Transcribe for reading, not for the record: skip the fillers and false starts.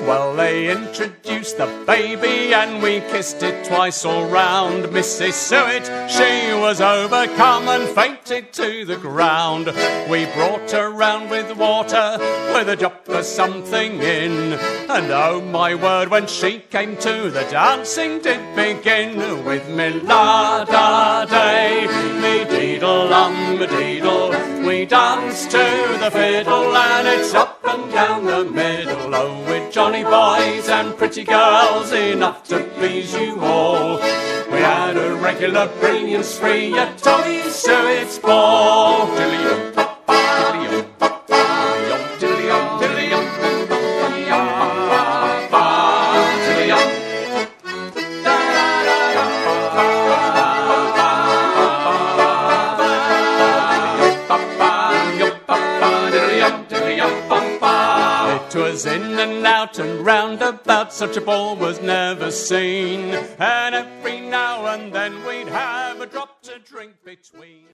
Well, they introduced the baby and we kissed it twice all round. Mrs. Suet, she was overcome and fainted to the ground. We brought her round with water, with a drop of something in. And oh my word, when she came to, the dancing did begin. With me la-da-day, me deedle-um, me deedle, we dance to the fiddle and it's up and down the middle. Oh, with jolly boys and pretty girls, enough to please you all. We had a regular brilliant spree at Tommy Suet's ball. Diddly-um, papa, diddly-um, papa, diddly-um, diddly-um, diddly-um, papa, diddly-um. It was in and out and round about, such a ball was never seen. And every now and then we'd have a drop to drink between.